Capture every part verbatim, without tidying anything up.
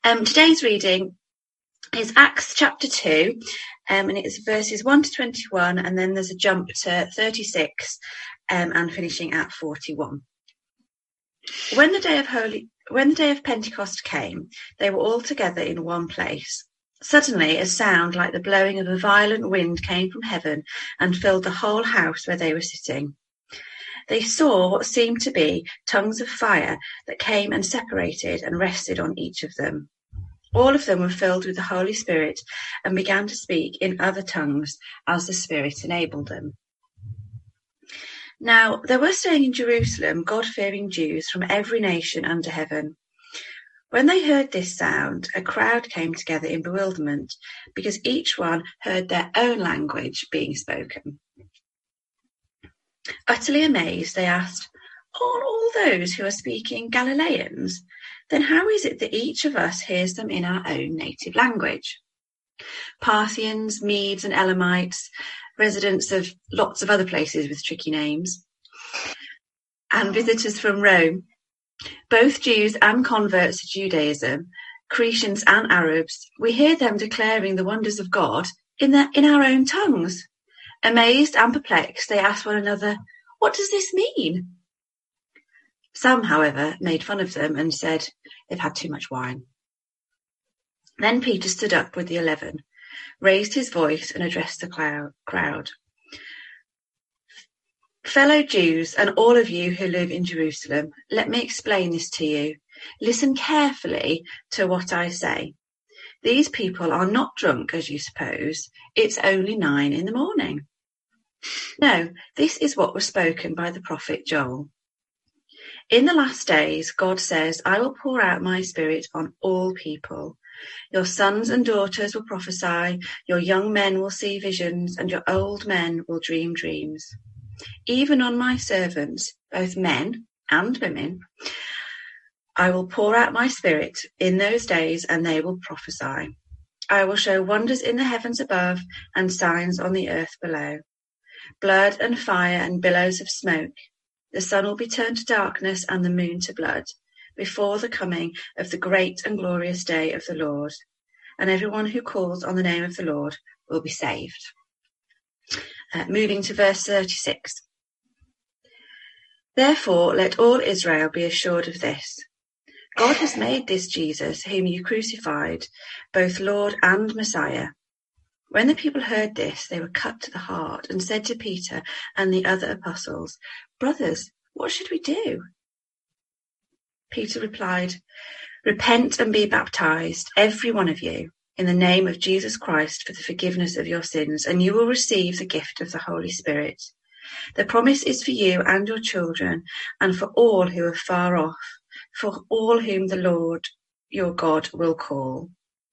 Um, today's reading is Acts chapter two, um, and it's verses one to twenty-one, and then there's a jump to thirty-six, um, and finishing at forty-one. When the day of Holy, when the day of Pentecost came, they were all together in one place. Suddenly, a sound like the blowing of a violent wind came from heaven and filled the whole house where they were sitting. They saw what seemed to be tongues of fire that came and separated and rested on each of them. All of them were filled with the Holy Spirit and began to speak in other tongues as the Spirit enabled them. Now, there were staying in Jerusalem God-fearing Jews from every nation under heaven. When they heard this sound, a crowd came together in bewilderment, because each one heard their own language being spoken. Utterly amazed, they asked, "Are all those who are speaking Galileans? Then how is it that each of us hears them in our own native language?" Parthians, Medes and Elamites, residents of lots of other places with tricky names, and visitors from Rome, both Jews and converts to Judaism, Cretans and Arabs, we hear them declaring the wonders of God in, their, in our own tongues. Amazed and perplexed, they asked one another, "What does this mean?" Some, however, made fun of them and said they've had too much wine. Then Peter stood up with the eleven, raised his voice and addressed the crowd. "Fellow Jews and all of you who live in Jerusalem, let me explain this to you. Listen carefully to what I say. These people are not drunk, as you suppose. It's only nine in the morning. No, this is what was spoken by the prophet Joel. In the last days, God says, I will pour out my spirit on all people. Your sons and daughters will prophesy, your young men will see visions, and your old men will dream dreams. Even on my servants, both men and women, I will pour out my spirit in those days, and they will prophesy. I will show wonders in the heavens above and signs on the earth below. Blood and fire and billows of smoke. The sun will be turned to darkness and the moon to blood before the coming of the great and glorious day of the Lord. And everyone who calls on the name of the Lord will be saved." Uh, moving to verse thirty-six. "Therefore, let all Israel be assured of this. God has made this Jesus, whom you crucified, both Lord and Messiah." When the people heard this, they were cut to the heart and said to Peter and the other apostles, "Brothers, what should we do?" Peter replied, "Repent and be baptized, every one of you, in the name of Jesus Christ for the forgiveness of your sins, and you will receive the gift of the Holy Spirit. The promise is for you and your children, and for all who are far off, for all whom the Lord your God will call."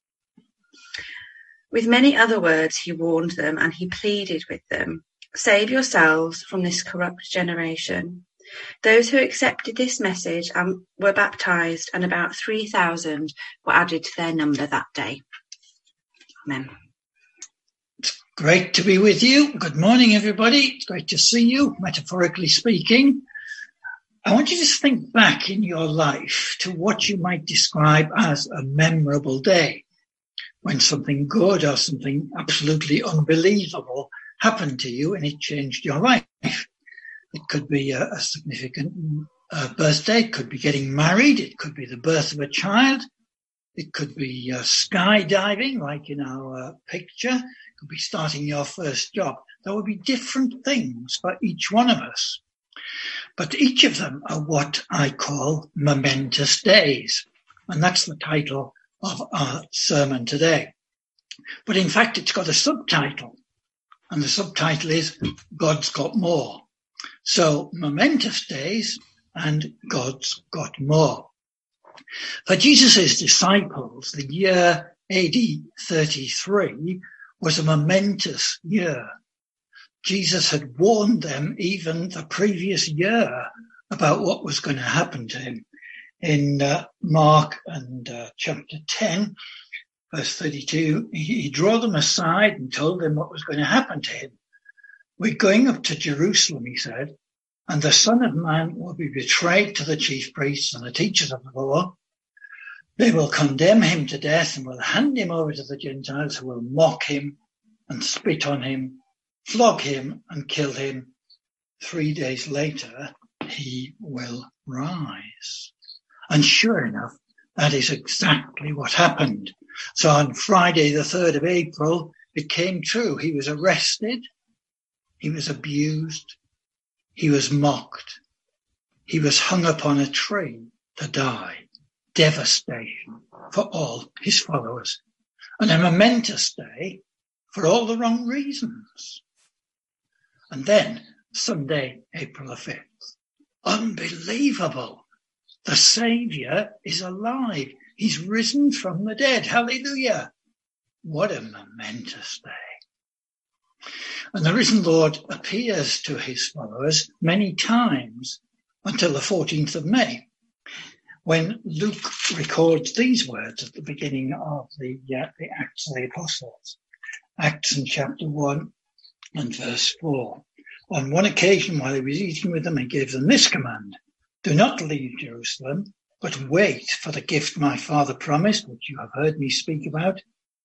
With many other words he warned them, and he pleaded with them, "Save yourselves from this corrupt generation." Those who accepted this message and were baptized, and about three thousand were added to their number that day. Amen. It's great to be with you. Good morning, everybody. It's great to see you, metaphorically speaking. I want you to think back in your life to what you might describe as a memorable day, when something good or something absolutely unbelievable happened to you and it changed your life. It could be a, a significant uh, birthday. It could be getting married. It could be the birth of a child. It could be uh, skydiving, like in our uh, picture. It could be starting your first job. There would be different things for each one of us. But each of them are what I call momentous days. And that's the title of our sermon today. But in fact, it's got a subtitle. And the subtitle is God's Got More. So momentous days and God's got more. For Jesus' disciples, the year A D thirty-three was a momentous year. Jesus had warned them even the previous year about what was going to happen to him. In uh, Mark and uh, chapter ten, verse thirty-two, he, he drew them aside and told them what was going to happen to him. "We're going up to Jerusalem," he said, "and the Son of Man will be betrayed to the chief priests and the teachers of the law. They will condemn him to death and will hand him over to the Gentiles, who will mock him and spit on him, flog him and kill him. Three days later, he will rise. And sure enough, that is exactly what happened. So on Friday, the third of April, it came true. He was arrested. He was abused. He was mocked. He was hung upon a tree to die. Devastation for all his followers. And a momentous day for all the wrong reasons. And then Sunday, April the fifth. Unbelievable. The Saviour is alive. He's risen from the dead. Hallelujah. What a momentous day. And the risen Lord appears to his followers many times until the fourteenth of May, when Luke records these words at the beginning of the, uh, the Acts of the Apostles. Acts in chapter one and verse four. On one occasion, while he was eating with them, he gave them this command: do not leave Jerusalem, but wait for the gift my Father promised, which you have heard me speak about.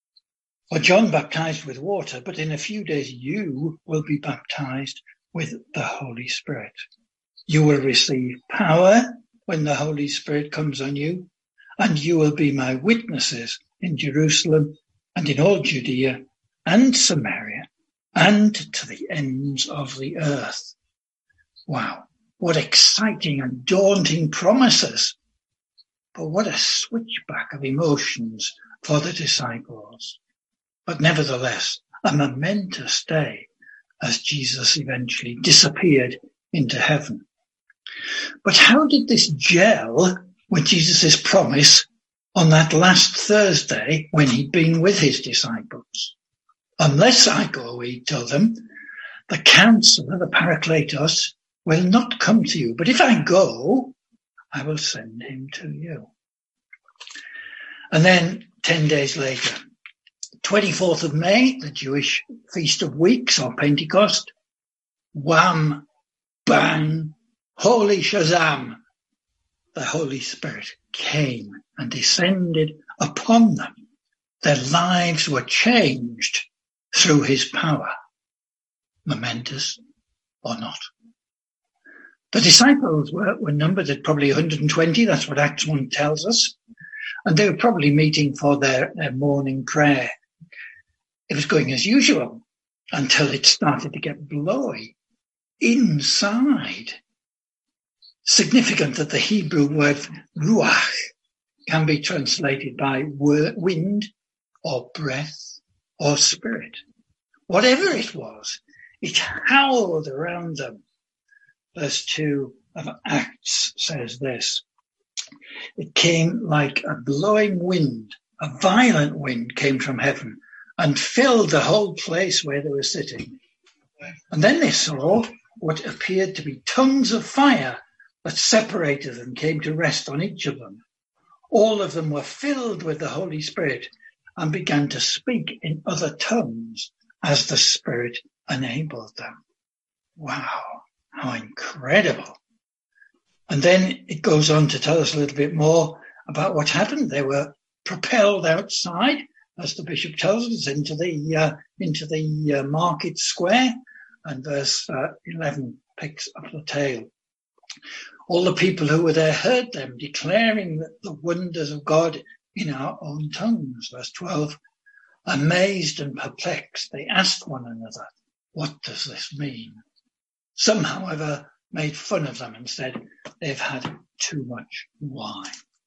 For John baptized with water, but in a few days you will be baptized with the Holy Spirit. You will receive power when the Holy Spirit comes on you, and you will be my witnesses in Jerusalem and in all Judea and Samaria and to the ends of the earth. Wow, what exciting and daunting promises. But what a switchback of emotions for the disciples. But nevertheless, a momentous day as Jesus eventually disappeared into heaven. But how did this gel with Jesus' promise on that last Thursday when he'd been with his disciples? Unless I go, he told them, the Counselor, the Parakletos, will not come to you. But if I go, I will send him to you. And then ten days later, twenty-fourth of May, the Jewish Feast of Weeks or Pentecost, wham, bang, holy Shazam, the Holy Spirit came and descended upon them. Their lives were changed through his power. Momentous or not. The disciples were, were numbered at probably one hundred twenty. That's what Acts one tells us. And they were probably meeting for their, their morning prayer. It was going as usual until it started to get blowy inside. Significant that the Hebrew word ruach can be translated by wind or breath or spirit. Whatever it was, it howled around them. Verse two of Acts says this: it came like a blowing wind, a violent wind came from heaven and filled the whole place where they were sitting. And then they saw what appeared to be tongues of fire that separated and came to rest on each of them. All of them were filled with the Holy Spirit and began to speak in other tongues as the Spirit enabled them. Wow, how incredible. And then it goes on to tell us a little bit more about what happened. They were propelled outside, as the bishop tells us, into the uh, into the uh, market square, and verse uh, eleven picks up the tale. All the people who were there heard them declaring the wonders of God in our own tongues. Verse twelve, amazed and perplexed, they asked one another, what does this mean? Some, however, made fun of them and said they've had too much wine.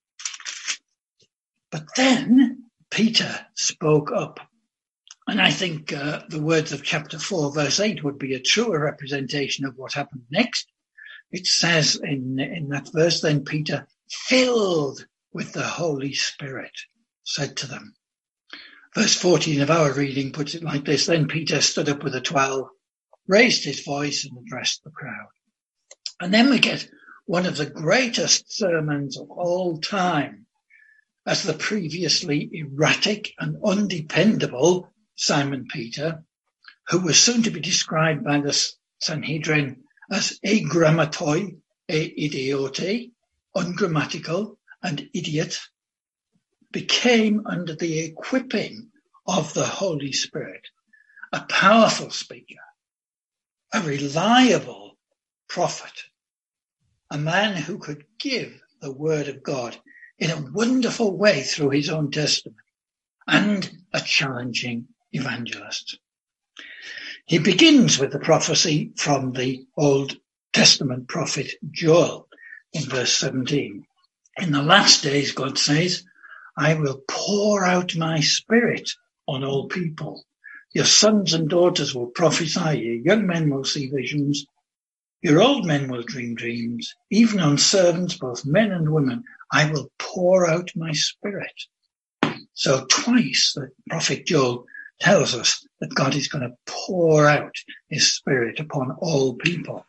But then Peter spoke up. And I think uh, the words of chapter four, verse eight would be a truer representation of what happened next. It says in, in that verse, then Peter, filled with the Holy Spirit, said to them. Verse fourteen of our reading puts it like this: then Peter stood up with the twelve, raised his voice and addressed the crowd. And then we get one of the greatest sermons of all time, as the previously erratic and undependable Simon Peter, who was soon to be described by the Sanhedrin as agrammatoi, e idiote, ungrammatical and idiot, became, under the equipping of the Holy Spirit, a powerful speaker, a reliable prophet, a man who could give the word of God in a wonderful way through his own testament, and a challenging evangelist. He begins with the prophecy from the Old Testament prophet Joel in verse seventeen. In the last days, God says, I will pour out my spirit on all people. Your sons and daughters will prophesy, your young men will see visions, your old men will dream dreams, even on servants, both men and women, I will pour out my spirit. So twice the prophet Joel tells us that God is going to pour out his spirit upon all people.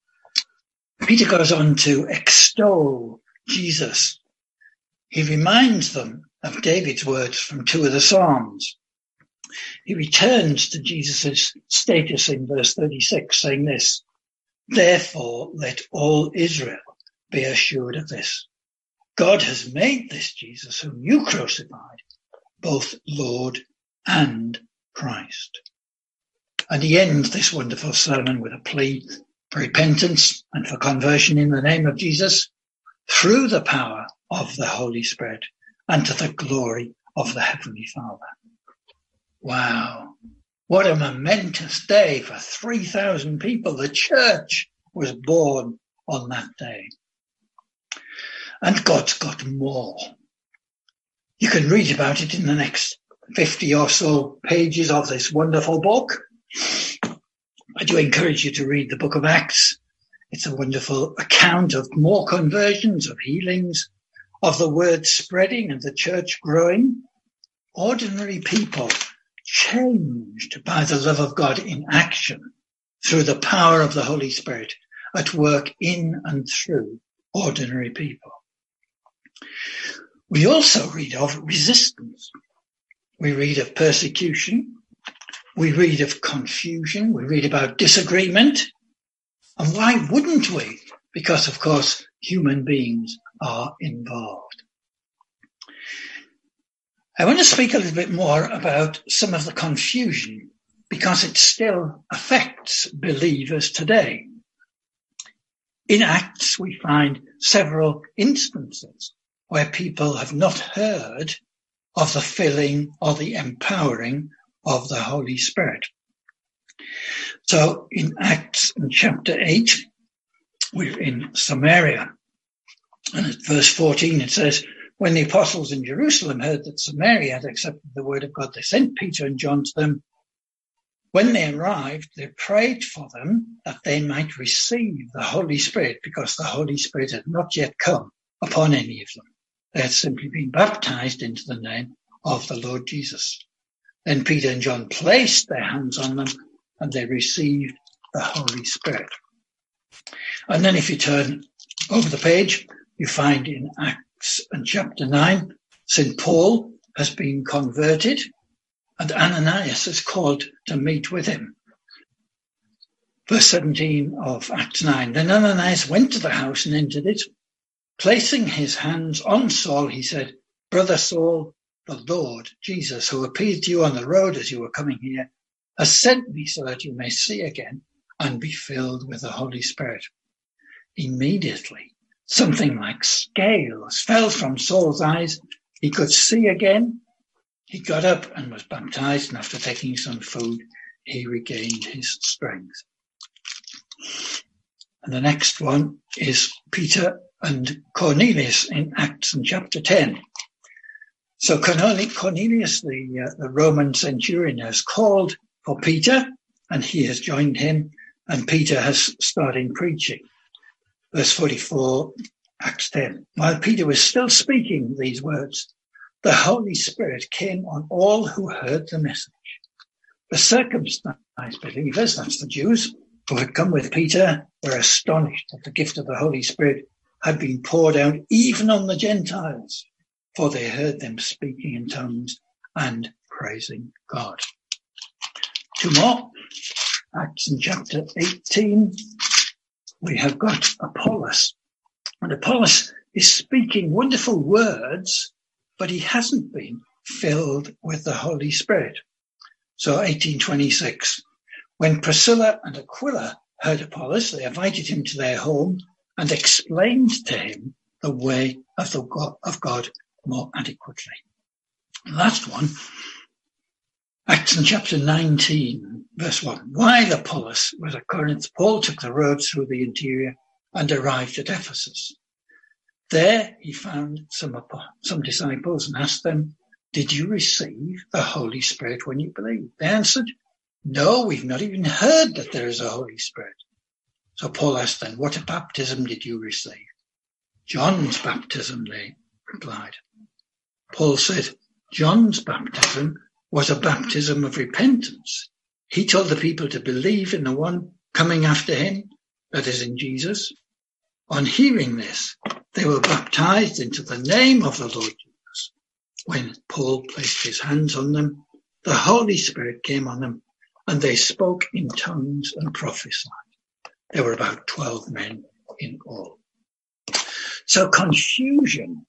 Peter goes on to extol Jesus. He reminds them of David's words from two of the Psalms. He returns to Jesus' status in verse thirty-six, saying this, therefore let all Israel be assured of this. God has made this Jesus, whom you crucified, both Lord and Christ. And he ends this wonderful sermon with a plea for repentance and for conversion in the name of Jesus through the power of the Holy Spirit and to the glory of the Heavenly Father. Wow. What a momentous day for three thousand people. The church was born on that day. And God's got more. You can read about it in the next fifty or so pages of this wonderful book. I do encourage you to read the book of Acts. It's a wonderful account of more conversions, of healings, of the word spreading and the church growing. Ordinary people changed by the love of God in action through the power of the Holy Spirit at work in and through ordinary people. We also read of resistance. We read of persecution. We read of confusion. We read about disagreement. And why wouldn't we? Because, of course, human beings are involved. I want to speak a little bit more about some of the confusion because it still affects believers today. In Acts, we find several instances where people have not heard of the filling or the empowering of the Holy Spirit. So in Acts in chapter eight, we're in Samaria. And at verse fourteen, it says, when the apostles in Jerusalem heard that Samaria had accepted the word of God, they sent Peter and John to them. When they arrived, they prayed for them that they might receive the Holy Spirit, because the Holy Spirit had not yet come upon any of them. They had simply been baptized into the name of the Lord Jesus. Then Peter and John placed their hands on them and they received the Holy Spirit. And then if you turn over the page, you find in Acts and chapter nine, Saint Paul has been converted and Ananias is called to meet with him. Verse seventeen of Acts nine, then Ananias went to the house and entered it. Placing his hands on Saul, he said, Brother Saul, the Lord Jesus, who appeared to you on the road as you were coming here, has sent me so that you may see again and be filled with the Holy Spirit. Immediately, something like scales fell from Saul's eyes. He could see again. He got up and was baptized, and after taking some food, he regained his strength. And the next one is Peter and Cornelius in Acts in chapter ten. So Cornelius, the, uh, the Roman centurion, has called for Peter, and he has joined him, and Peter has started preaching. Verse forty-four, Acts ten. While Peter was still speaking these words, the Holy Spirit came on all who heard the message. The circumcised believers, that's the Jews, who had come with Peter, were astonished that the gift of the Holy Spirit had been poured out even on the Gentiles, for they heard them speaking in tongues and praising God. Two more. Acts in chapter eighteen, we have got Apollos. And Apollos is speaking wonderful words but he hasn't been filled with the Holy Spirit. So eighteen twenty-six, when Priscilla and Aquila heard Apollos, they invited him to their home and explained to him the way of, the God, of God more adequately. The last one, Acts in chapter nineteen, verse one. While Apollos was at Corinth, Paul took the road through the interior and arrived at Ephesus. There he found some, some disciples and asked them, "Did you receive the Holy Spirit when you believed?" They answered, "No, we've not even heard that there is a Holy Spirit." So Paul asked them, "What baptism did you receive?" "John's baptism," they replied. Paul said, "John's baptism was a baptism of repentance. He told the people to believe in the one coming after him, that is in Jesus. On hearing this, they were baptized into the name of the Lord Jesus. When Paul placed his hands on them, the Holy Spirit came on them, and they spoke in tongues and prophesied. There were about twelve men in all." So confusion.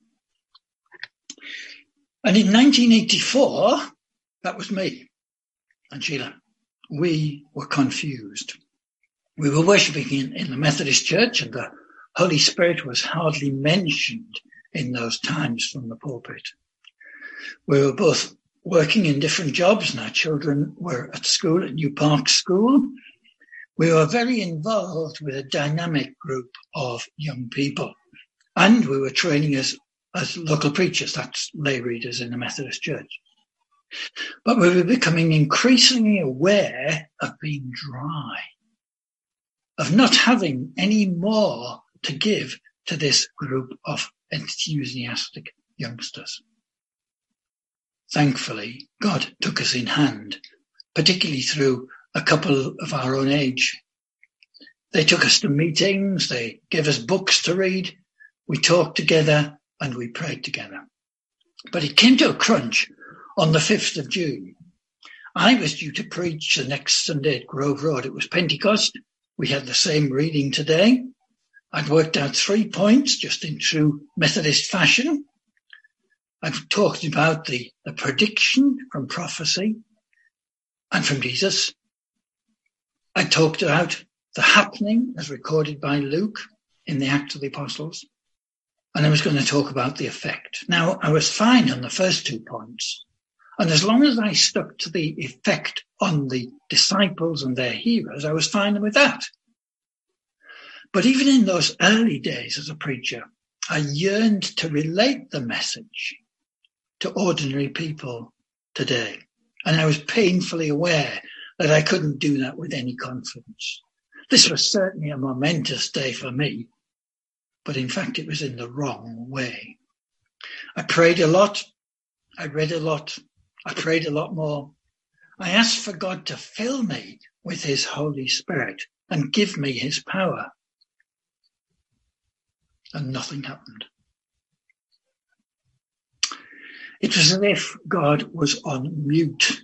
And in nineteen eighty-four, that was me and Sheila. We were confused. We were worshipping in, in the Methodist Church, and the Holy Spirit was hardly mentioned in those times from the pulpit. We were both working in different jobs, and our children were at school at New Park School. We were very involved with a dynamic group of young people, and we were training as, as local preachers, that's lay readers in the Methodist Church. But we were becoming increasingly aware of being dry, of not having any more to give to this group of enthusiastic youngsters. Thankfully, God took us in hand, particularly through a couple of our own age. They took us to meetings, they gave us books to read, we talked together, and we prayed together. But it came to a crunch on the fifth of June. I was due to preach the next Sunday at Grove Road. It was Pentecost. We had the same reading today. I'd worked out three points just in true Methodist fashion. I've talked about the, the prediction from prophecy and from Jesus. I talked about the happening as recorded by Luke in the Acts of the Apostles. And I was going to talk about the effect. Now, I was fine on the first two points. And as long as I stuck to the effect on the disciples and their hearers, I was fine with that. But even in those early days as a preacher, I yearned to relate the message to ordinary people today. And I was painfully aware that I couldn't do that with any confidence. This was certainly a momentous day for me, but in fact it was in the wrong way. I prayed a lot. I read a lot. I prayed a lot more. I asked for God to fill me with his Holy Spirit and give me his power. And nothing happened. It was as if God was on mute.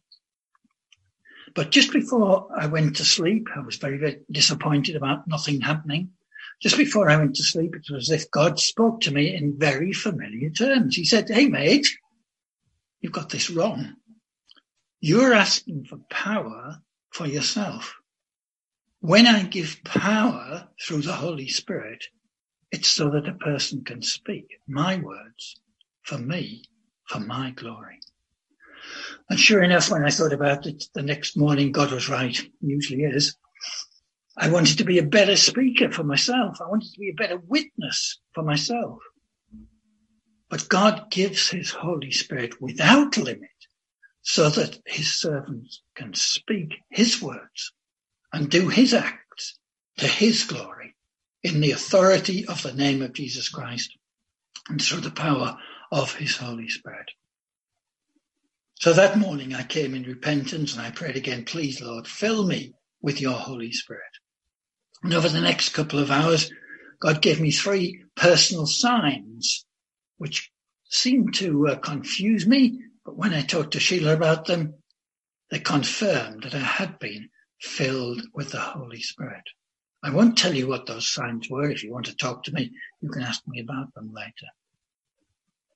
But just before I went to sleep, I was very, very disappointed about nothing happening. Just before I went to sleep, it was as if God spoke to me in very familiar terms. He said, "Hey, mate, you've got this wrong. You're asking for power for yourself. When I give power through the Holy Spirit, it's so that a person can speak my words for me, for my glory." And sure enough, when I thought about it the next morning, God was right. He usually is. I wanted to be a better speaker for myself. I wanted to be a better witness for myself. But God gives his Holy Spirit without limit so that his servants can speak his words and do his acts to his glory in the authority of the name of Jesus Christ and through the power of his Holy Spirit. So that morning I came in repentance and I prayed again, "Please, Lord, fill me with your Holy Spirit." And over the next couple of hours, God gave me three personal signs which seemed to uh, confuse me. But when I talked to Sheila about them, they confirmed that I had been filled with the Holy Spirit. I won't tell you what those signs were. If you want to talk to me, you can ask me about them later.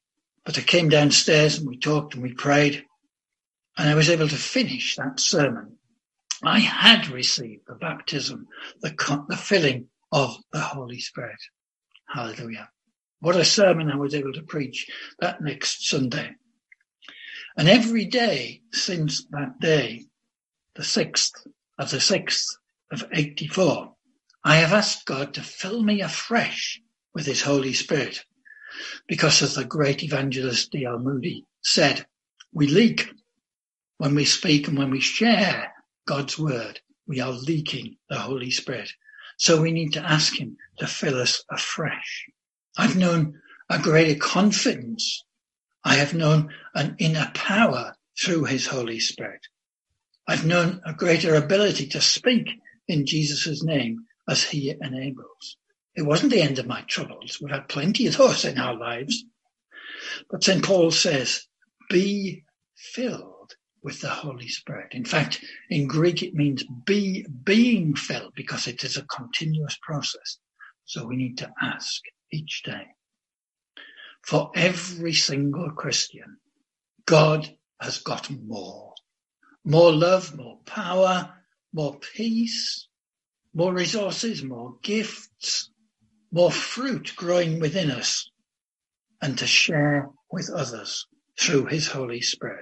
But I came downstairs and we talked and we prayed, and I was able to finish that sermon. I had received the baptism, the, the filling of the Holy Spirit. Hallelujah. What a sermon I was able to preach that next Sunday. And every day since that day, the sixth of the sixth of eighty-four, I have asked God to fill me afresh with his Holy Spirit. Because as the great evangelist D L Moody said, we leak when we speak, and when we share God's word, we are leaking the Holy Spirit. So we need to ask him to fill us afresh. I've known a greater confidence. I have known an inner power through his Holy Spirit. I've known a greater ability to speak in Jesus' name as he enables. It wasn't the end of my troubles. We've had plenty of those in our lives. But Saint Paul says, be filled with the Holy Spirit. In fact, in Greek, it means be being filled, because it is a continuous process. So we need to ask each day. For every single Christian, God has got more. More love, more power, more peace, more resources, more gifts, more fruit growing within us, and to share with others through his Holy Spirit.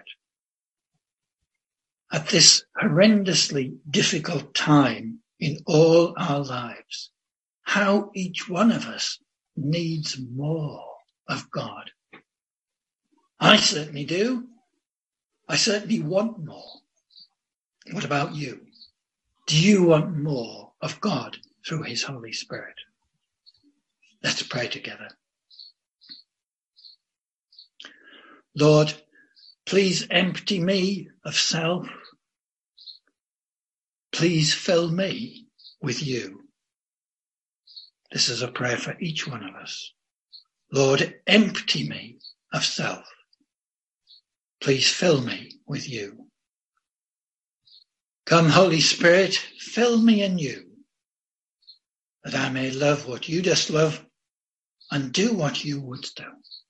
At this horrendously difficult time in all our lives, how each one of us needs more of God. I certainly do. I certainly want more. What about you? Do you want more of God through his Holy Spirit? Let's pray together. Lord, please empty me of self. Please fill me with you. This is a prayer for each one of us. Lord, empty me of self. Please fill me with you. Come, Holy Spirit, fill me anew, that I may love what you just love and do what you would do.